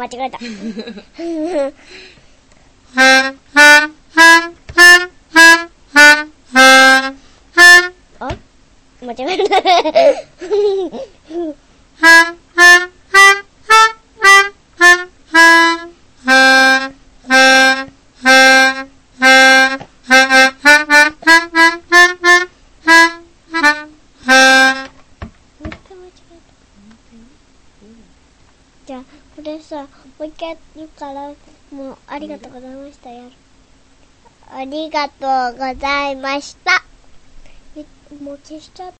間違えた。あ、間違えた。じゃあこれさ、もう一回言うから、もうありがとうございました。やる。ありがとうございました。もう消しちゃった。